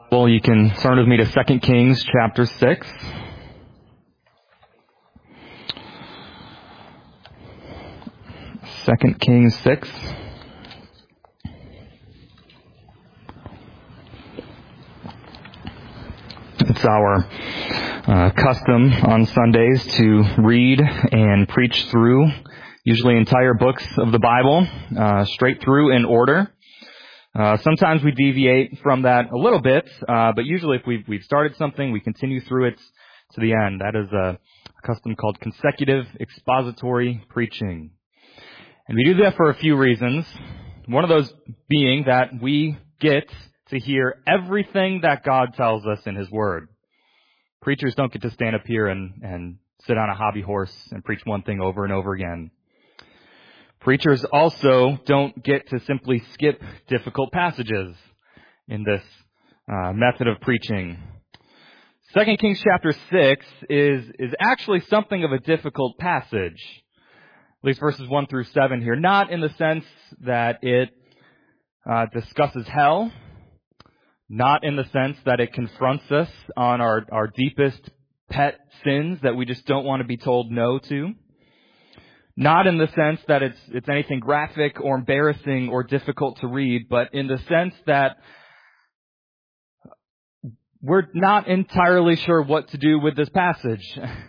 Well, you can turn with me to 2 Kings chapter 6. 2 Kings 6. It's our custom on Sundays to read and preach through usually entire books of the Bible, straight through in order. Sometimes we deviate from that a little bit, but usually if we've started something, we continue through it to the end. That is a custom called consecutive expository preaching. And we do that for a few reasons. One of those being that we get to hear everything that God tells us in His Word. Preachers don't get to stand up here and sit on a hobby horse and preach one thing over and over again. Preachers also don't get to simply skip difficult passages in this method of preaching. 2 Kings chapter 6 is actually something of a difficult passage. At least verses 1 through 7 here. Not in the sense that it discusses hell. Not in the sense that it confronts us on our deepest pet sins that we just don't want to be told no to. Not in the sense that it's anything graphic or embarrassing or difficult to read, but in the sense that we're not entirely sure what to do with this passage.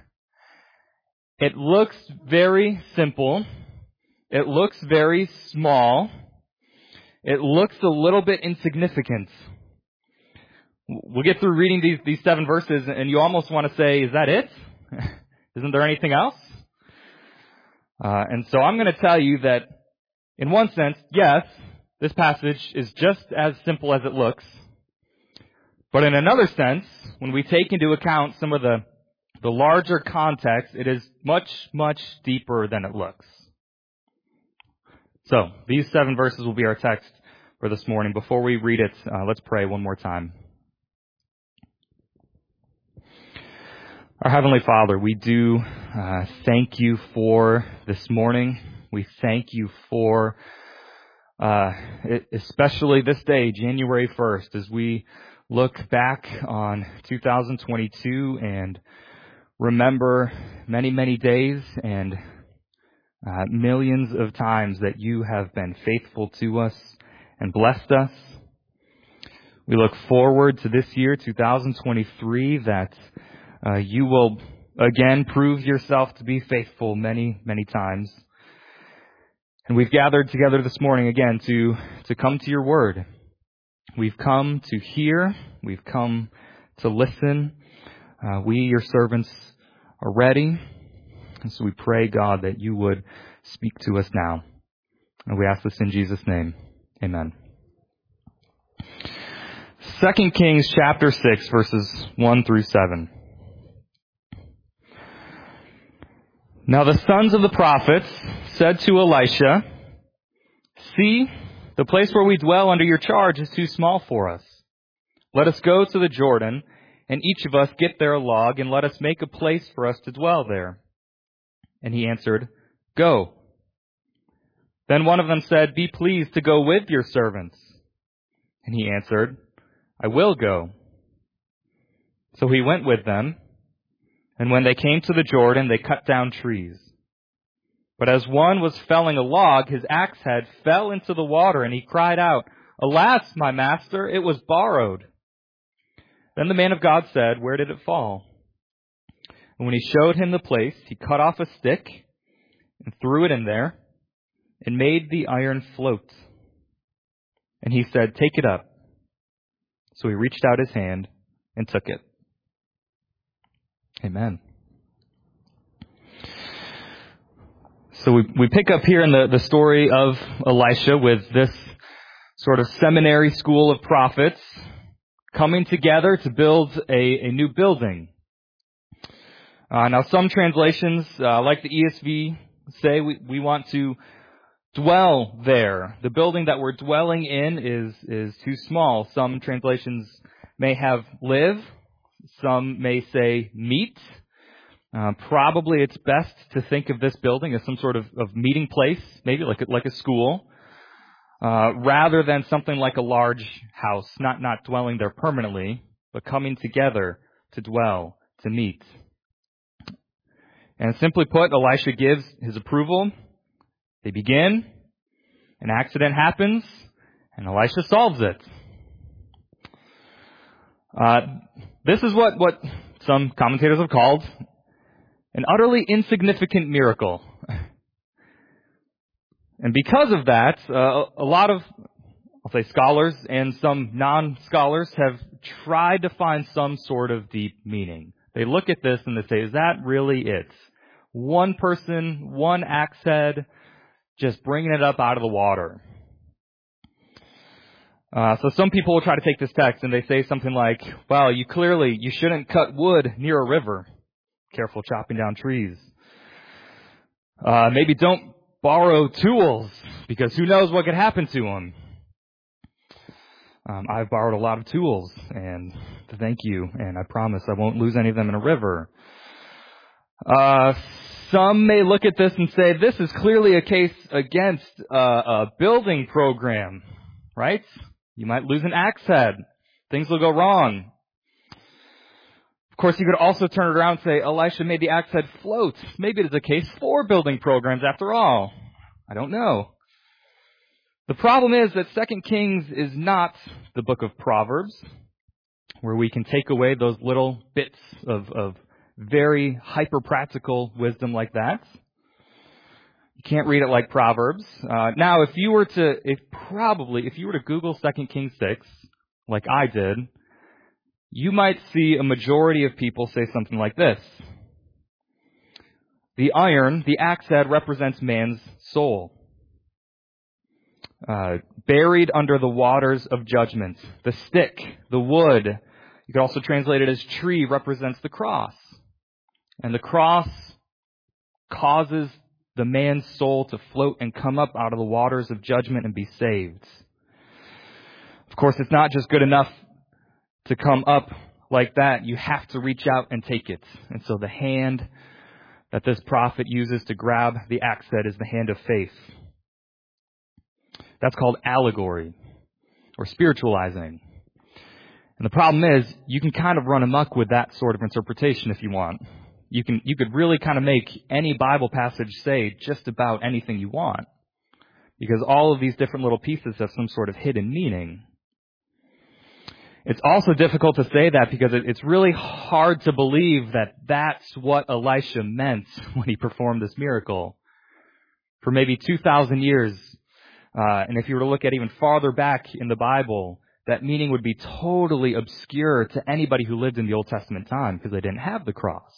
It looks very simple. It looks very small. It looks a little bit insignificant. We'll get through reading these 7 verses, and you almost want to say, is that it? Isn't there anything else? And so I'm going to tell you that, in one sense, yes, this passage is just as simple as it looks. But in another sense, when we take into account some of the larger context, it is much, much deeper than it looks. So, these 7 verses will be our text for this morning. Before we read it, let's pray one more time. Our Heavenly Father, we do thank you for this morning. We thank you for especially this day, January 1st, as we look back on 2022 and remember many, many days and millions of times that you have been faithful to us and blessed us. We look forward to this year, 2023, that you will again prove yourself to be faithful many, many times. And we've gathered together this morning again to come to your word. We've come to hear. We've come to listen. We, your servants, are ready. And so we pray, God, that you would speak to us now. And we ask this in Jesus' name. Amen. 2 Kings chapter 6, verses 1 through 7. Now the sons of the prophets said to Elisha, "See, the place where we dwell under your charge is too small for us. Let us go to the Jordan, and each of us get there a log, and let us make a place for us to dwell there." And he answered, "Go." Then one of them said, "Be pleased to go with your servants." And he answered, "I will go." So he went with them. And when they came to the Jordan, they cut down trees. But as one was felling a log, his axe head fell into the water, and he cried out, "Alas, my master, it was borrowed." Then the man of God said, "Where did it fall?" And when he showed him the place, he cut off a stick and threw it in there and made the iron float. And he said, "Take it up." So he reached out his hand and took it. Amen. So we pick up here in the story of Elisha with this sort of seminary school of prophets coming together to build a new building. Now some translations, like the ESV, say we want to dwell there. The building that we're dwelling in is too small. Some translations may have live. Some may say meet. Probably it's best to think of this building as some sort of meeting place, maybe like a school. rather than something like a large house, not dwelling there permanently, but coming together to dwell, to meet. And simply put, Elisha gives his approval. They begin, an accident happens, and Elisha solves it. This is what some commentators have called an utterly insignificant miracle. And because of that, a lot of, I'll say, scholars and some non-scholars have tried to find some sort of deep meaning. They look at this and they say, is that really it? One person, one axe head, just bringing it up out of the water. So some people will try to take this text and they say something like, well, you shouldn't cut wood near a river. Careful chopping down trees. Maybe don't borrow tools, because who knows what could happen to them. I've borrowed a lot of tools, and thank you, and I promise I won't lose any of them in a river. Some may look at this and say, this is clearly a case against a building program, right? You might lose an axe head. Things will go wrong. Of course, you could also turn it around and say, Elisha made the axe head float. Maybe it is a case for building programs after all. I don't know. The problem is that 2 Kings is not the book of Proverbs, where we can take away those little bits of very hyper-practical wisdom like that. You can't read it like Proverbs. Now, if you were to Google 2 Kings 6, like I did, you might see a majority of people say something like this. The iron, the axe head, represents man's soul. Buried under the waters of judgment. The stick, the wood, you could also translate it as tree, represents the cross. And the cross causes the man's soul to float and come up out of the waters of judgment and be saved. Of course, it's not just good enough to come up like that. You have to reach out and take it. And so the hand that this prophet uses to grab the axe head is the hand of faith. That's called allegory or spiritualizing. And the problem is, you can kind of run amok with that sort of interpretation if you want. You could really kind of make any Bible passage say just about anything you want, because all of these different little pieces have some sort of hidden meaning. It's also difficult to say that because it's really hard to believe that that's what Elisha meant when he performed this miracle. For maybe 2,000 years, and if you were to look at even farther back in the Bible, that meaning would be totally obscure to anybody who lived in the Old Testament time because they didn't have the cross.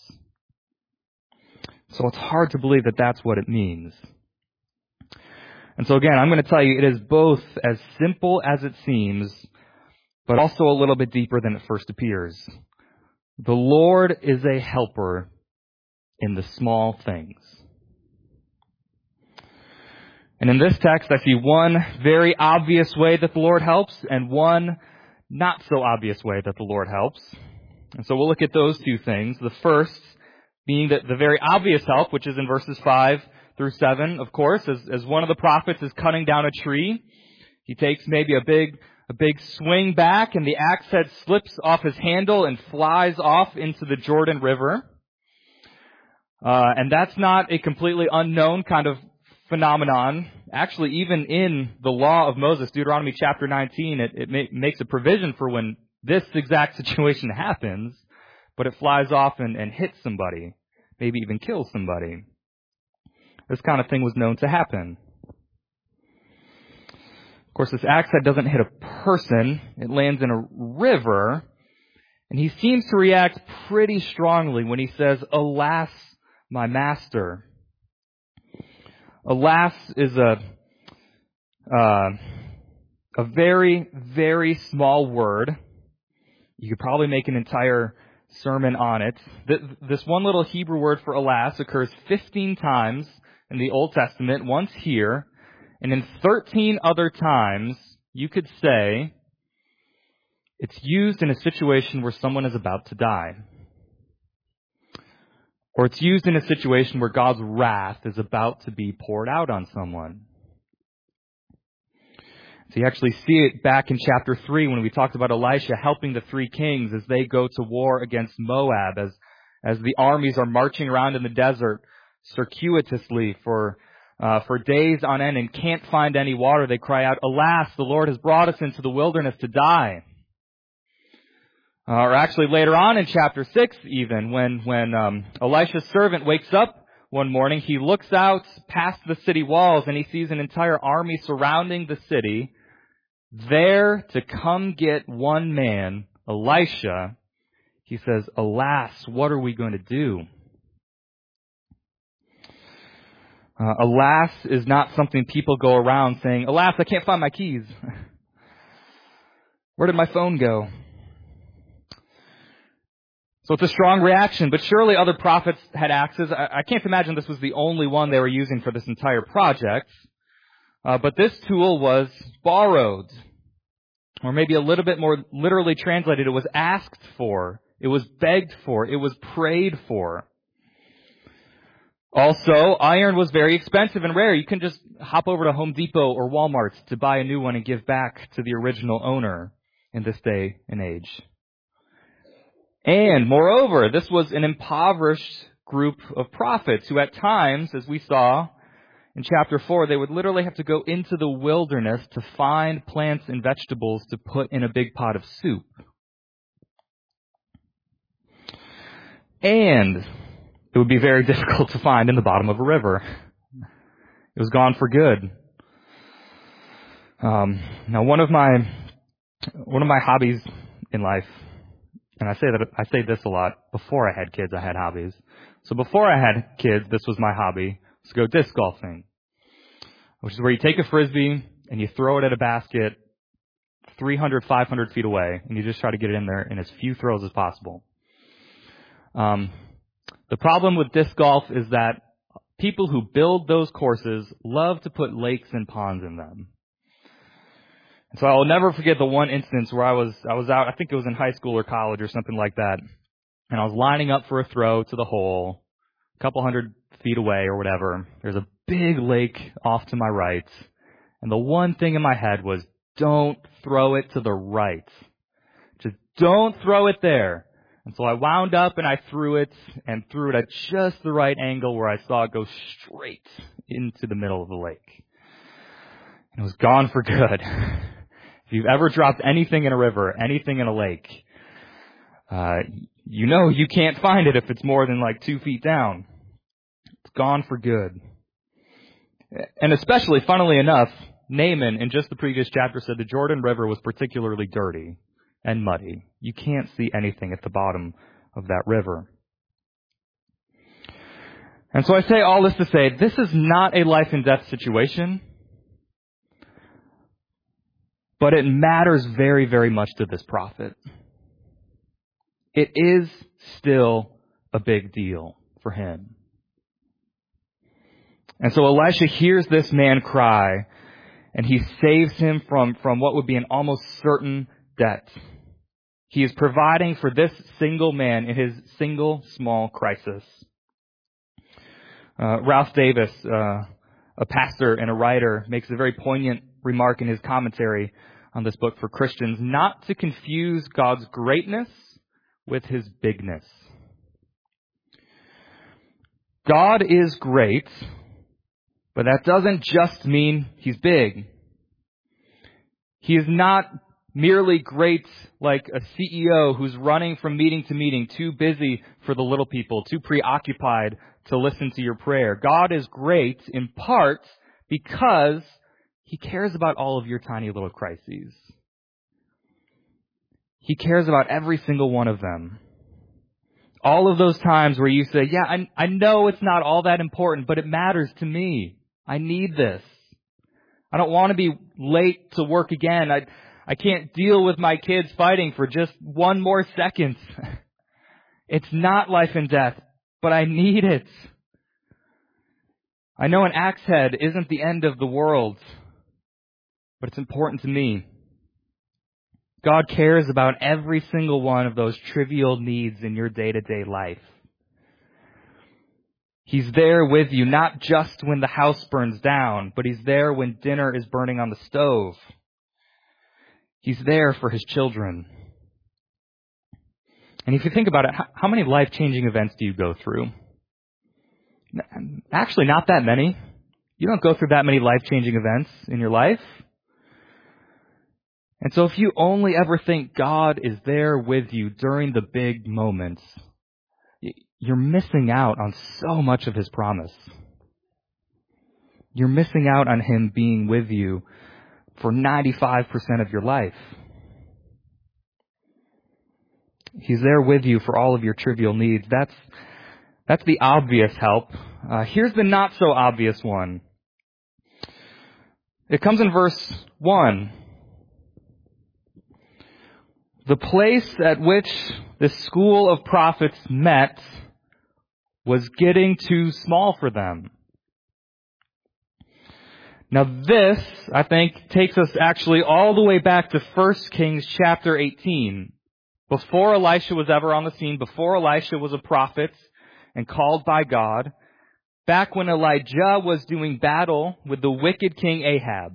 So it's hard to believe that that's what it means. And so again, I'm going to tell you, it is both as simple as it seems, but also a little bit deeper than it first appears. The Lord is a helper in the small things. And in this text, I see one very obvious way that the Lord helps and one not so obvious way that the Lord helps. And so we'll look at those two things. The first being that the very obvious help, which is in verses 5 through 7, of course, as one of the prophets is cutting down a tree. He takes maybe a big swing back, and the axe head slips off his handle and flies off into the Jordan River. And that's not a completely unknown kind of phenomenon. Actually, even in the law of Moses, Deuteronomy chapter 19, it makes a provision for when this exact situation happens, but it flies off and hits somebody, maybe even kills somebody. This kind of thing was known to happen. Of course, this axe head doesn't hit a person. It lands in a river, and he seems to react pretty strongly when he says, "Alas, my master." Alas is a very, very small word. You could probably make an entire sermon on it. This one little Hebrew word for alas occurs 15 times in the Old Testament, once here, and in 13 other times, you could say it's used in a situation where someone is about to die. Or it's used in a situation where God's wrath is about to be poured out on someone. So you actually see it back in chapter 3 when we talked about Elisha helping the three kings as they go to war against Moab, as the armies are marching around in the desert circuitously for days on end and can't find any water. They cry out, "Alas, the Lord has brought us into the wilderness to die." Or actually later on in chapter 6 even, when Elisha's servant wakes up one morning, he looks out past the city walls and he sees an entire army surrounding the city, there to come get one man, Elisha. He says, "Alas, what are we going to do?" Alas is not something people go around saying, "Alas, I can't find my keys. Where did my phone go?" So it's a strong reaction, but surely other prophets had axes. I can't imagine this was the only one they were using for this entire project. But this tool was borrowed. Or maybe a little bit more literally translated, it was asked for. It was begged for. It was prayed for. Also, iron was very expensive and rare. You couldn't just hop over to Home Depot or Walmart to buy a new one and give back to the original owner in this day and age. And moreover, this was an impoverished group of prophets who at times, as we saw in chapter 4, they would literally have to go into the wilderness to find plants and vegetables to put in a big pot of soup. And it would be very difficult to find in the bottom of a river. It was gone for good. Now, one of my hobbies in life, and I say this a lot. Before I had kids, I had hobbies. So before I had kids, this was my hobby: to go disc golfing, which is where you take a frisbee and you throw it at a basket 300, 500 feet away, and you just try to get it in there in as few throws as possible. The problem with disc golf is that people who build those courses love to put lakes and ponds in them. And so I'll never forget the one instance where I was out, I think it was in high school or college or something like that, and I was lining up for a throw to the hole, a couple hundred feet away or whatever. There's a big lake off to my right, and the one thing in my head was, don't throw it to the right. Just don't throw it there. And so I wound up and I threw it at just the right angle where I saw it go straight into the middle of the lake. And it was gone for good. If you've ever dropped anything in a river, anything in a lake, you know you can't find it if it's more than like 2 feet down. It's gone for good. And especially, funnily enough, Naaman in just the previous chapter said the Jordan River was particularly dirty and muddy. You can't see anything at the bottom of that river. And so I say all this to say, this is not a life and death situation, but it matters very, very much to this prophet. It is still a big deal for him. And so Elisha hears this man cry, and he saves him from what would be an almost certain death. He is providing for this single man in his single small crisis. Ralph Davis, a pastor and a writer, makes a very poignant remark in his commentary on this book for Christians, not to confuse God's greatness with his bigness. God is great, but that doesn't just mean he's big. He is not merely great like a CEO who's running from meeting to meeting, too busy for the little people, too preoccupied to listen to your prayer. God is great in part because he cares about all of your tiny little crises. He cares about every single one of them. All of those times where you say, yeah, I know it's not all that important, but it matters to me. I need this. I don't want to be late to work again. I can't deal with my kids fighting for just one more second. It's not life and death, but I need it. I know an axe head isn't the end of the world, but it's important to me. God cares about every single one of those trivial needs in your day-to-day life. He's there with you, not just when the house burns down, but he's there when dinner is burning on the stove, He's there for his children. And if you think about it, how many life-changing events do you go through? Actually, not that many. You don't go through that many life-changing events in your life. And so if you only ever think God is there with you during the big moments, you're missing out on so much of his promise. You're missing out on him being with you for 95% of your life. He's there with you for all of your trivial needs. That's the obvious help. Here's the not so obvious one. It comes in verse 1. The place at which the school of prophets met was getting too small for them. Now this, I think, takes us actually all the way back to 1 Kings chapter 18. Before Elisha was ever on the scene, before Elisha was a prophet and called by God, back when Elijah was doing battle with the wicked king Ahab.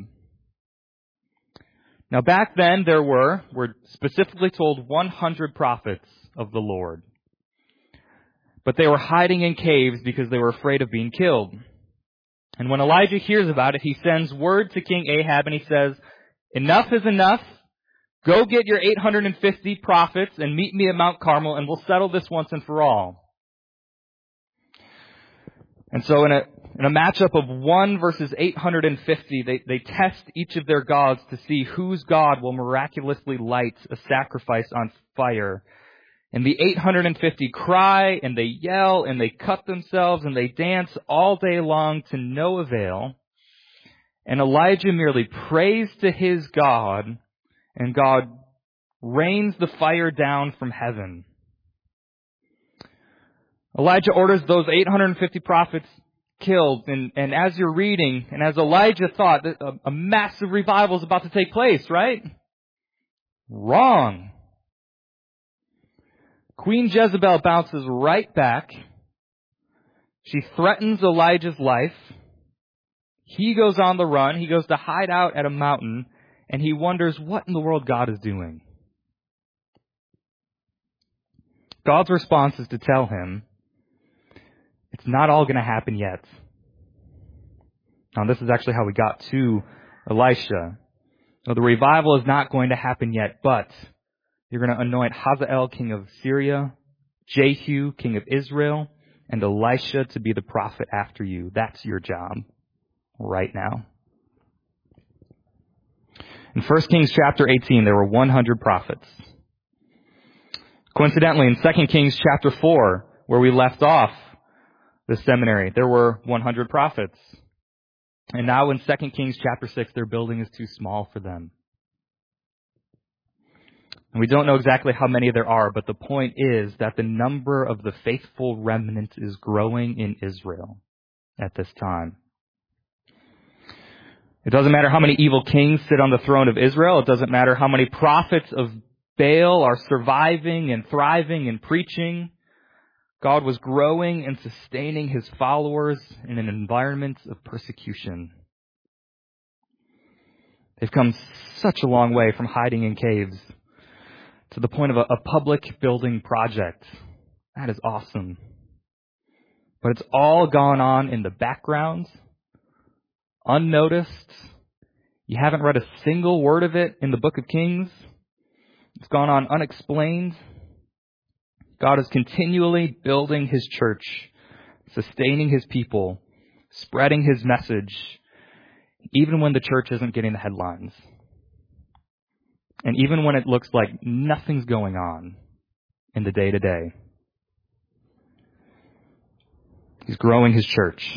Now back then we're specifically told 100 prophets of the Lord. But they were hiding in caves because they were afraid of being killed. And when Elijah hears about it, he sends word to King Ahab and he says, "Enough is enough. Go get your 850 prophets and meet me at Mount Carmel and we'll settle this once and for all." And so in a matchup of 1 versus 850, they test each of their gods to see whose God will miraculously light a sacrifice on fire. And the 850 cry and they yell and they cut themselves and they dance all day long to no avail. And Elijah merely prays to his God, and God rains the fire down from heaven. Elijah orders those 850 prophets killed, and as you're reading, and as Elijah thought, that a massive revival is about to take place, right? Wrong. Queen Jezebel bounces right back. She threatens Elijah's life. He goes on the run. He goes to hide out at a mountain, and he wonders what in the world God is doing. God's response is to tell him, it's not all going to happen yet. Now, this is actually how we got to Elisha. So the revival is not going to happen yet, but you're going to anoint Hazael, king of Syria, Jehu, king of Israel, and Elisha to be the prophet after you. That's your job right now. In 1 Kings chapter 18, there were 100 prophets. Coincidentally, in 2 Kings chapter 4, where we left off the seminary, there were 100 prophets. And now in 2 Kings chapter 6, their building is too small for them. And we don't know exactly how many there are, but the point is that the number of the faithful remnant is growing in Israel at this time. It doesn't matter how many evil kings sit on the throne of Israel. It doesn't matter how many prophets of Baal are surviving and thriving and preaching. God was growing and sustaining his followers in an environment of persecution. They've come such a long way from hiding in caves to the point of a public building project. That is awesome. But it's all gone on in the background, unnoticed. You haven't read a single word of it in the book of Kings. It's gone on unexplained. God is continually building his church, sustaining his people, spreading his message, even when the church isn't getting the headlines. And even when it looks like nothing's going on in the day-to-day. He's growing his church.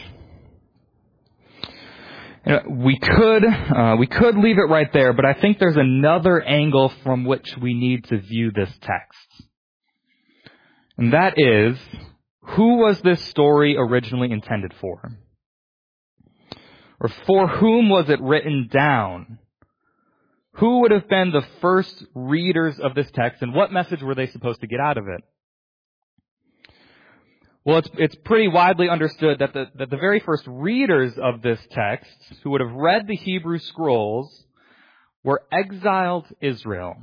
We could leave it right there, but I think there's another angle from which we need to view this text. And that is, who was this story originally intended for? Or for whom was it written down? Who would have been the first readers of this text, and what message were they supposed to get out of it? Well, it's pretty widely understood that the very first readers of this text, who would have read the Hebrew scrolls, were exiled Israel.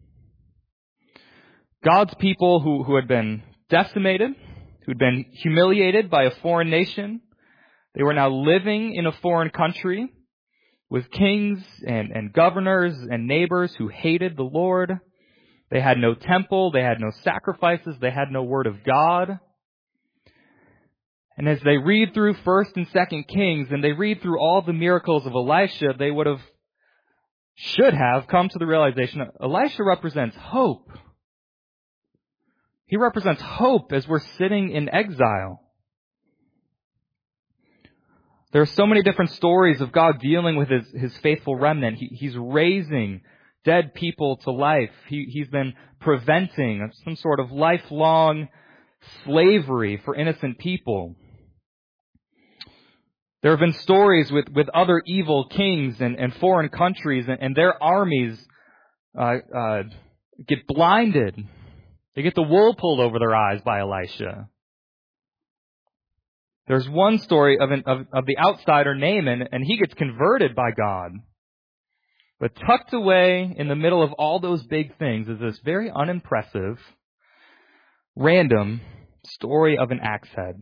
God's people who had been decimated, who'd been humiliated by a foreign nation. They were now living in a foreign country with kings and governors and neighbors who hated the Lord. They had no temple, they had no sacrifices, they had no word of God. And as they read through 1st and 2nd Kings, and they read through all the miracles of Elisha, they should have come to the realization that Elisha represents hope. He represents hope as we're sitting in exile. There are so many different stories of God dealing with his faithful remnant. He's raising dead people to life. He's been preventing some sort of lifelong slavery for innocent people. There have been stories with other evil kings and foreign countries, and their armies get blinded. They get the wool pulled over their eyes by Elisha. There's one story of the outsider Naaman, and he gets converted by God. But tucked away in the middle of all those big things is this very unimpressive, random story of an axe head.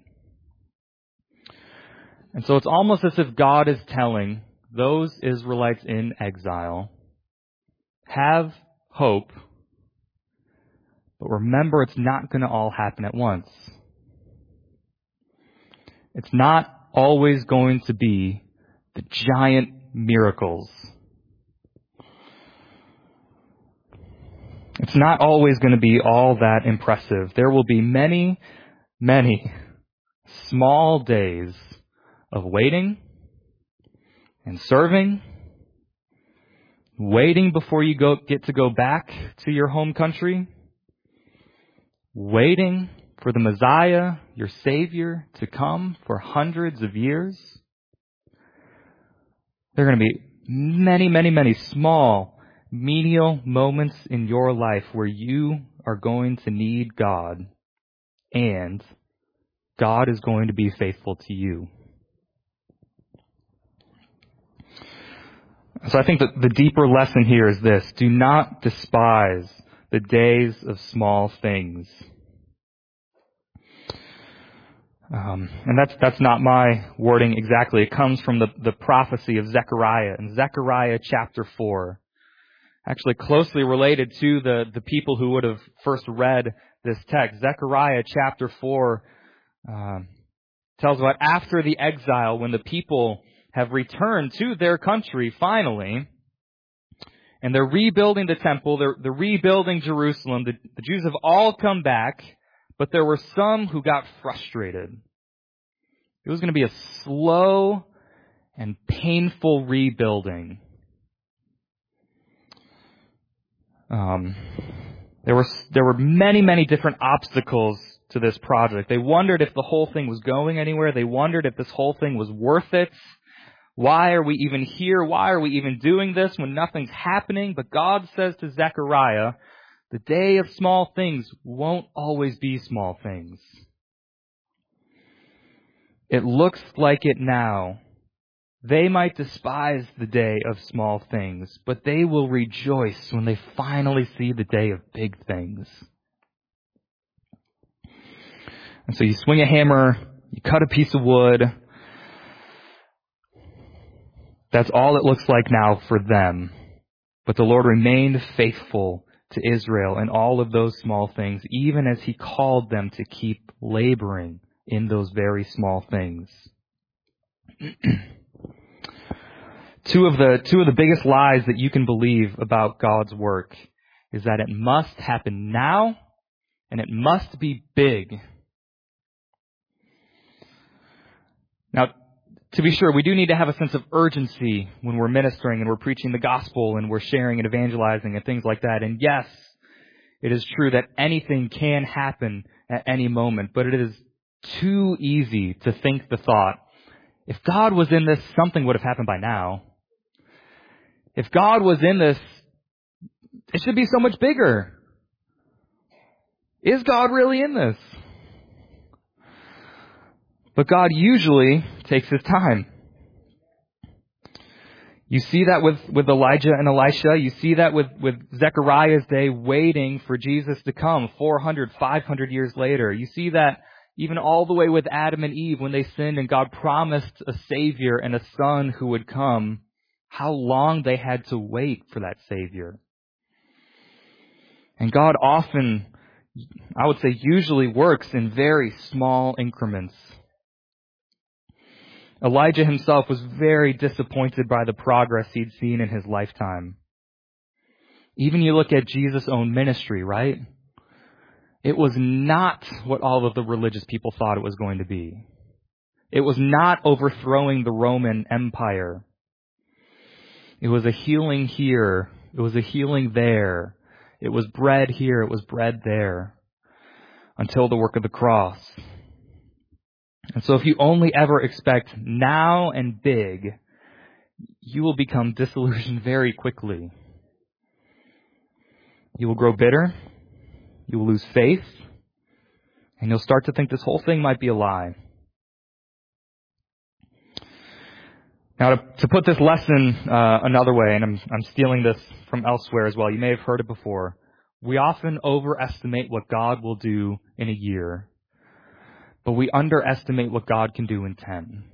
And so it's almost as if God is telling those Israelites in exile, have hope, but remember it's not going to all happen at once. It's not always going to be the giant miracles. It's not always going to be all that impressive. There will be many, many small days of waiting and serving, waiting before you get to go back to your home country, waiting for the Messiah, your Savior, to come for hundreds of years. There are going to be many, many, many small, menial moments in your life where you are going to need God, and God is going to be faithful to you. So I think that the deeper lesson here is this: do not despise the days of small things. And that's not my wording exactly. It comes from the prophecy of Zechariah in Zechariah chapter 4. Actually closely related to the people who would have first read this text. Zechariah chapter 4 tells about after the exile, when the people have returned to their country finally, and they're rebuilding the temple, they're rebuilding Jerusalem. The Jews have all come back, but there were some who got frustrated. It was going to be a slow and painful rebuilding. There were many, many different obstacles to this project. They wondered if the whole thing was going anywhere. They wondered if this whole thing was worth it. Why are we even here? Why are we even doing this when nothing's happening? But God says to Zechariah, the day of small things won't always be small things. It looks like it now. They might despise the day of small things, but they will rejoice when they finally see the day of big things. And so you swing a hammer, you cut a piece of wood. That's all it looks like now for them. But the Lord remained faithful to Israel in all of those small things, even as He called them to keep laboring in those very small things. Two of the biggest lies that you can believe about God's work is that it must happen now and it must be big. Now, to be sure, we do need to have a sense of urgency when we're ministering and we're preaching the gospel and we're sharing and evangelizing and things like that. And yes, it is true that anything can happen at any moment, but it is too easy to think the thought, if God was in this, something would have happened by now. If God was in this, it should be so much bigger. Is God really in this? But God usually takes His time. You see that with Elijah and Elisha. You see that with Zechariah's day waiting for Jesus to come 400, 500 years later. You see that even all the way with Adam and Eve when they sinned and God promised a Savior and a Son who would come, how long they had to wait for that Savior. And God often, I would say usually, works in very small increments. Elijah himself was very disappointed by the progress he'd seen in his lifetime. Even you look at Jesus' own ministry, right? It was not what all of the religious people thought it was going to be. It was not overthrowing the Roman Empire. It was a healing here. It was a healing there. It was bread here. It was bread there. Until the work of the cross. And so if you only ever expect now and big, you will become disillusioned very quickly. You will grow bitter. You will lose faith. And you'll start to think this whole thing might be a lie. Now, to put this lesson another way, and I'm stealing this from elsewhere as well, you may have heard it before. We often overestimate what God will do in a year, but we underestimate what God can do in 10.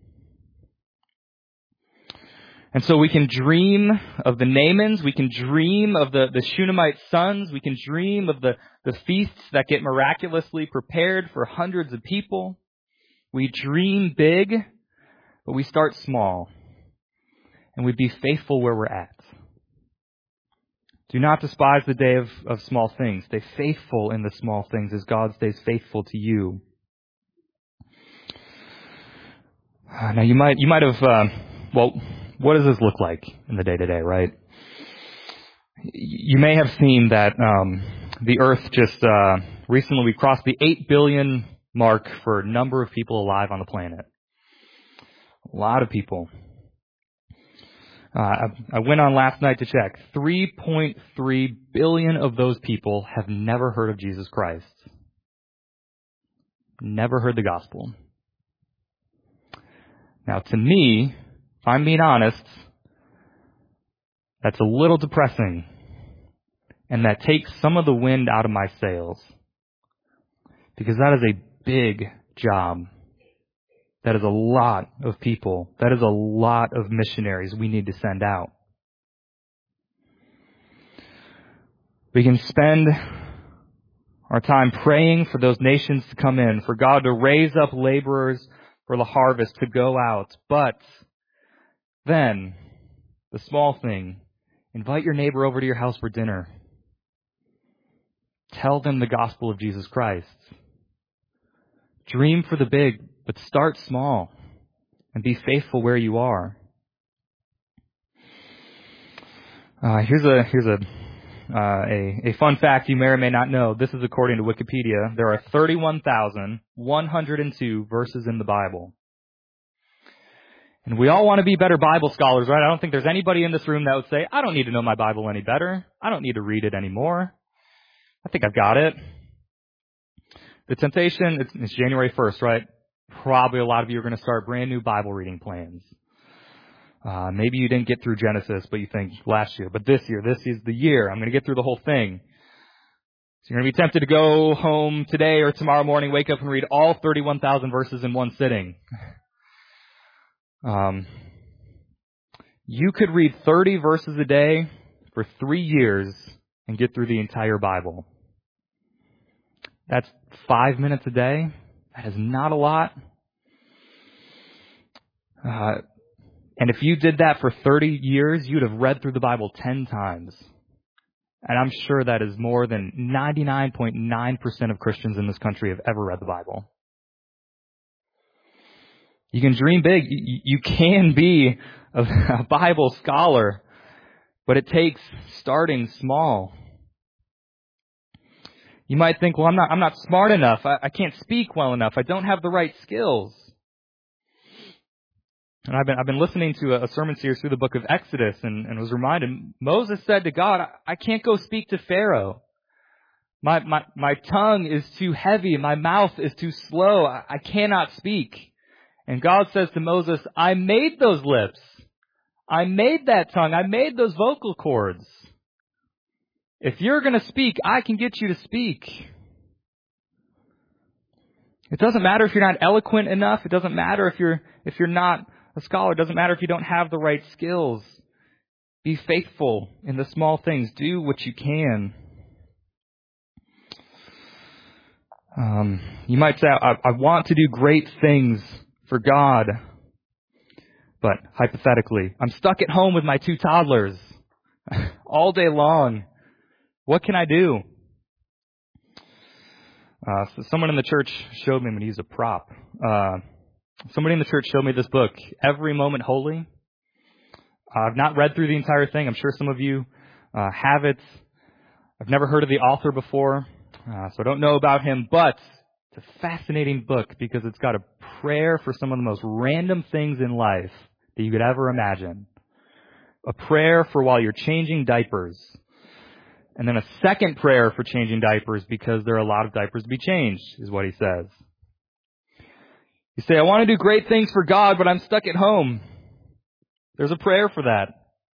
And so we can dream of the Naamans, we can dream of the Shunammite sons, we can dream of the feasts that get miraculously prepared for hundreds of people. We dream big, but we start small, and we be faithful where we're at. Do not despise the day of small things. Stay faithful in the small things as God stays faithful to you. Now you might have, what does this look like in the day-to-day, right? You may have seen that the Earth just recently we crossed the 8 billion mark for number of people alive on the planet. A lot of people. I went on last night to check. 3.3 billion of those people have never heard of Jesus Christ. Never heard the gospel. Now, to me, if I'm being honest, that's a little depressing. And that takes some of the wind out of my sails. Because that is a big job. That is a lot of people. That is a lot of missionaries we need to send out. We can spend our time praying for those nations to come in, for God to raise up laborers for the harvest to go out. But then, the small thing, invite your neighbor over to your house for dinner. Tell them the gospel of Jesus Christ. Dream for the big, but start small and be faithful where you are. Here's a fun fact you may or may not know. This is according to Wikipedia. There are 31,102 verses in the Bible. And we all want to be better Bible scholars, right? I don't think there's anybody in this room that would say, I don't need to know my Bible any better. I don't need to read it anymore. I think I've got it. The temptation, it's January 1st, right? Probably a lot of you are going to start brand new Bible reading plans. Maybe you didn't get through Genesis, but you think last year. But this year, this is the year. I'm going to get through the whole thing. So you're going to be tempted to go home today or tomorrow morning, wake up and read all 31,000 verses in one sitting. You could read 30 verses a day for 3 years and get through the entire Bible. That's 5 minutes a day. That is not a lot. And if you did that for 30 years, you'd have read through the Bible 10 times. And I'm sure that is more than 99.9% of Christians in this country have ever read the Bible. You can dream big. You can be a Bible scholar, but it takes starting small. You might think, well, I'm not smart enough. I can't speak well enough. I don't have the right skills. And I've been listening to a sermon series through the book of Exodus and was reminded, Moses said to God, I can't go speak to Pharaoh. My tongue is too heavy. My mouth is too slow. I cannot speak. And God says to Moses, I made those lips. I made that tongue. I made those vocal cords. If you're going to speak, I can get you to speak. It doesn't matter if you're not eloquent enough. It doesn't matter if you're not a scholar. It doesn't matter if you don't have the right skills. Be faithful in the small things. Do what you can. You might say, I want to do great things for God. But hypothetically, I'm stuck at home with my 2 toddlers all day long. What can I do? So someone in the church showed me, I'm going to use a prop. Somebody in the church showed me this book, Every Moment Holy. I've not read through the entire thing. I'm sure some of you have it. I've never heard of the author before, so I don't know about him, but it's a fascinating book because it's got a prayer for some of the most random things in life that you could ever imagine. A prayer for while you're changing diapers. And then a second prayer for changing diapers because there are a lot of diapers to be changed, is what he says. You say, I want to do great things for God, but I'm stuck at home. There's a prayer for that.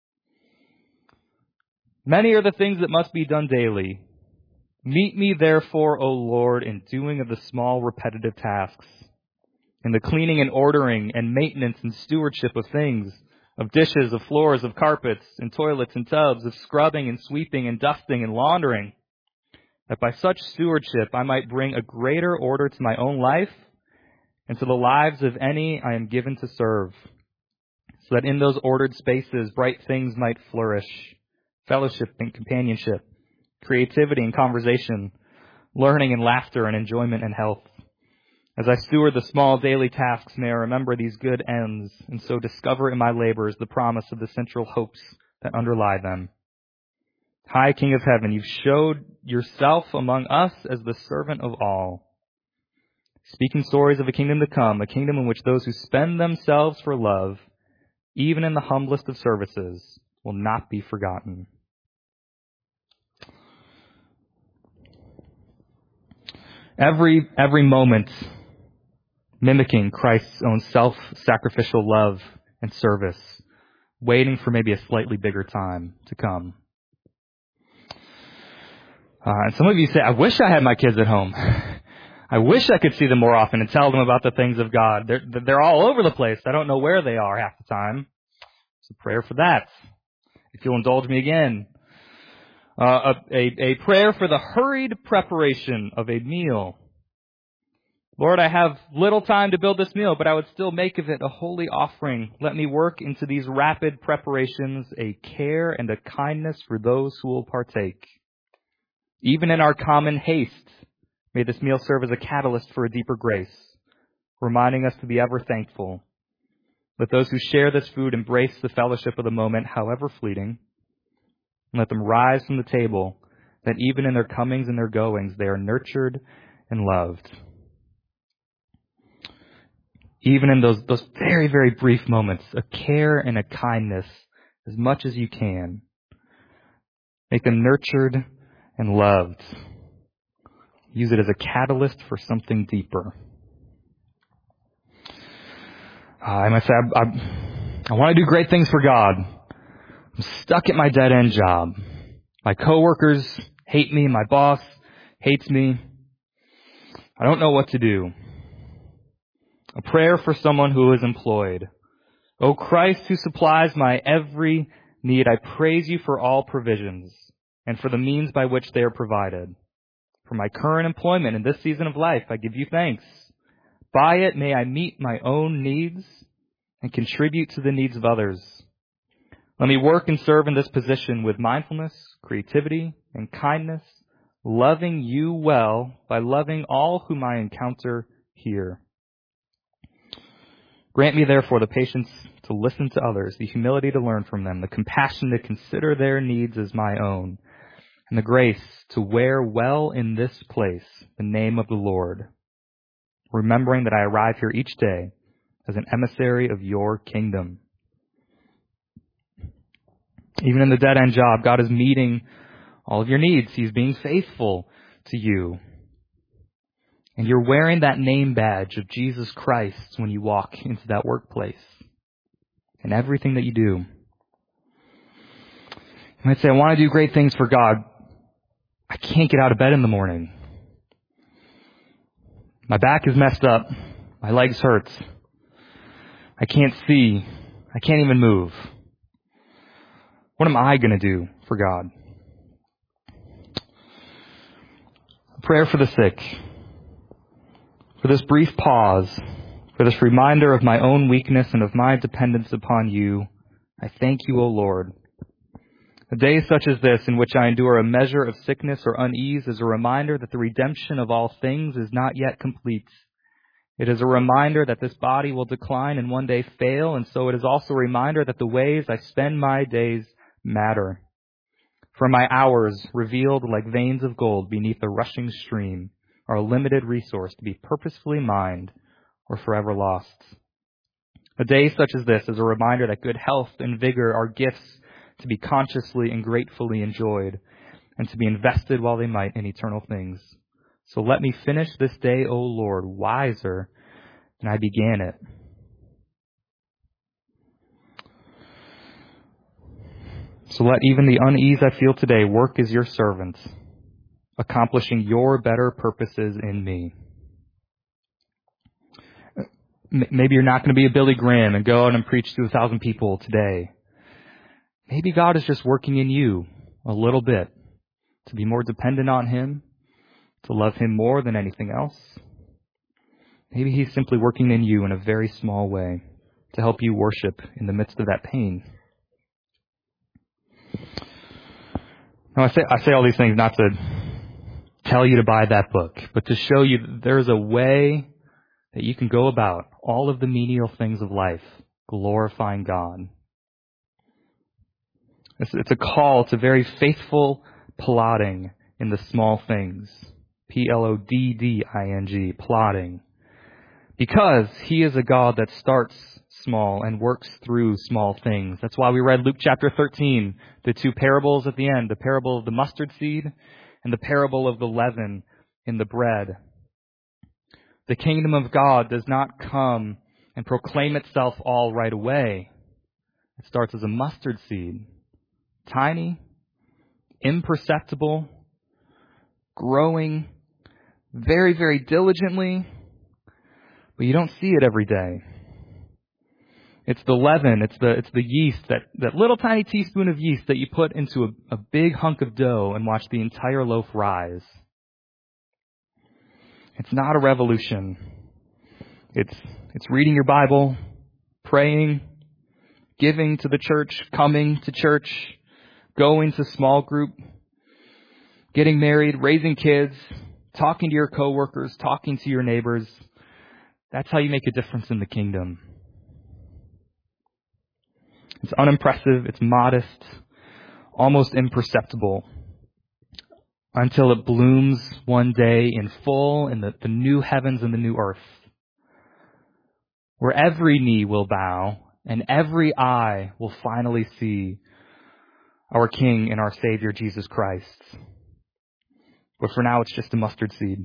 Many are the things that must be done daily. Meet me, therefore, O Lord, in doing of the small repetitive tasks, in the cleaning and ordering and maintenance and stewardship of things, of dishes, of floors, of carpets, and toilets and tubs, of scrubbing and sweeping and dusting and laundering, that by such stewardship I might bring a greater order to my own life and to the lives of any I am given to serve, so that in those ordered spaces bright things might flourish, fellowship and companionship, creativity and conversation, learning and laughter and enjoyment and health. As I steward the small daily tasks, may I remember these good ends, and so discover in my labors the promise of the central hopes that underlie them. High King of Heaven, you've showed yourself among us as the servant of all, speaking stories of a kingdom to come, a kingdom in which those who spend themselves for love, even in the humblest of services, will not be forgotten. Every moment mimicking Christ's own self-sacrificial love and service, waiting for maybe a slightly bigger time to come. And some of you say, I wish I had my kids at home. I wish I could see them more often and tell them about the things of God. They're all over the place. I don't know where they are half the time. So prayer for that. If you'll indulge me again. A prayer for the hurried preparation of a meal. Lord, I have little time to build this meal, but I would still make of it a holy offering. Let me work into these rapid preparations a care and a kindness for those who will partake. Even in our common haste, may this meal serve as a catalyst for a deeper grace, reminding us to be ever thankful. Let those who share this food embrace the fellowship of the moment, however fleeting, and let them rise from the table, that even in their comings and their goings, they are nurtured and loved. Even in those very, very brief moments, a care and a kindness as much as you can. Make them nurtured and loved. Use it as a catalyst for something deeper. I might say, I want to do great things for God. I'm stuck at my dead-end job. My coworkers hate me. My boss hates me. I don't know what to do. A prayer for someone who is employed. O Christ, who supplies my every need, I praise you for all provisions and for the means by which they are provided. For my current employment in this season of life, I give you thanks. By it, may I meet my own needs and contribute to the needs of others. Let me work and serve in this position with mindfulness, creativity, and kindness, loving you well by loving all whom I encounter here. Grant me, therefore, the patience to listen to others, the humility to learn from them, the compassion to consider their needs as my own, and the grace to wear well in this place the name of the Lord, remembering that I arrive here each day as an emissary of your kingdom. Even in the dead-end job, God is meeting all of your needs. He's being faithful to you. And you're wearing that name badge of Jesus Christ when you walk into that workplace and everything that you do. You might say, I want to do great things for God. I can't get out of bed in the morning. My back is messed up. My legs hurt. I can't see. I can't even move. What am I going to do for God? Prayer for the sick. For this brief pause, for this reminder of my own weakness and of my dependence upon you, I thank you, O Lord. A day such as this, in which I endure a measure of sickness or unease, is a reminder that the redemption of all things is not yet complete. It is a reminder that this body will decline and one day fail, and so it is also a reminder that the ways I spend my days matter. For my hours, revealed like veins of gold beneath a rushing stream, are a limited resource to be purposefully mined or forever lost. A day such as this is a reminder that good health and vigor are gifts to be consciously and gratefully enjoyed, and to be invested while they might in eternal things. So let me finish this day, O Lord, wiser than I began it. So let even the unease I feel today work as your servant, accomplishing your better purposes in me. Maybe you're not going to be a Billy Graham and go out and preach to 1,000 people today. Maybe God is just working in you a little bit to be more dependent on Him, to love Him more than anything else. Maybe He's simply working in you in a very small way to help you worship in the midst of that pain. Now, I say all these things not to tell you to buy that book, but to show you that there's a way that you can go about all of the menial things of life, glorifying God. It's a call to very faithful plodding in the small things. Plodding, plodding. Because He is a God that starts small and works through small things. That's why we read Luke chapter 13, the two parables at the end, the parable of the mustard seed and the parable of the leaven in the bread. The kingdom of God does not come and proclaim itself all right away. It starts as a mustard seed. Tiny, imperceptible, growing very, very diligently, but you don't see it every day. It's the leaven, it's the yeast, that little tiny teaspoon of yeast that you put into a big hunk of dough and watch the entire loaf rise. It's not a revolution. It's reading your Bible, praying, giving to the church, coming to church, going to small group, getting married, raising kids, talking to your coworkers, talking to your neighbors. That's how you make a difference in the kingdom. It's unimpressive, it's modest, almost imperceptible, until it blooms one day in full in the new heavens and the new earth, where every knee will bow and every eye will finally see our King and our Savior, Jesus Christ. But for now, it's just a mustard seed.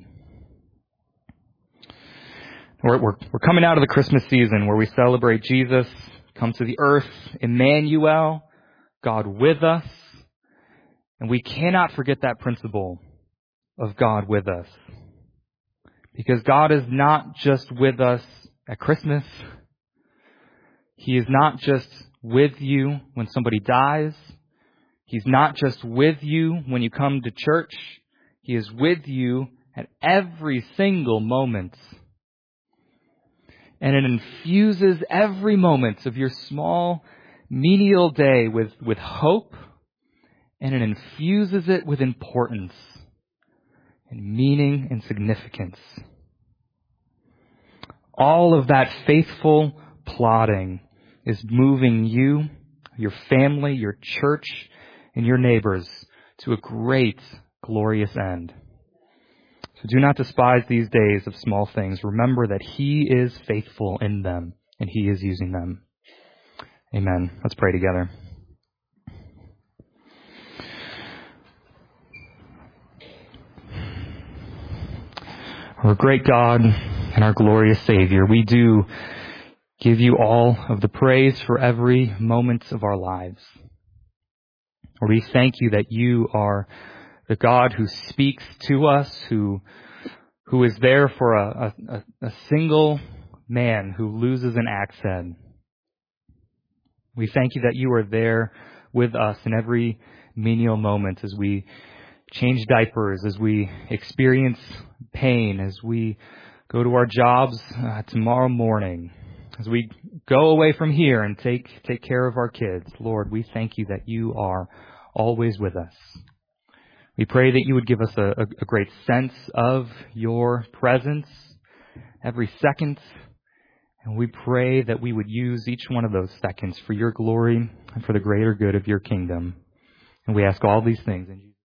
We're coming out of the Christmas season where we celebrate Jesus, come to the earth, Emmanuel, God with us. And we cannot forget that principle of God with us. Because God is not just with us at Christmas. He is not just with you when somebody dies. He's not just with you when you come to church. He is with you at every single moment. And it infuses every moment of your small, menial day with hope, and it infuses it with importance and meaning and significance. All of that faithful plodding is moving you, your family, your church, and your neighbors to a great, glorious end. So do not despise these days of small things. Remember that He is faithful in them, and He is using them. Amen. Let's pray together. Our great God and our glorious Savior, we do give you all of the praise for every moment of our lives. Lord, we thank you that you are the God who speaks to us, who is there for a single man who loses an axe head. We thank you that you are there with us in every menial moment as we change diapers, as we experience pain, as we go to our jobs tomorrow morning, as we go away from here and take care of our kids. Lord, we thank you that you are always with us. We pray that you would give us a great sense of your presence every second. And we pray that we would use each one of those seconds for your glory and for the greater good of your kingdom. And we ask all these things in Jesus' name.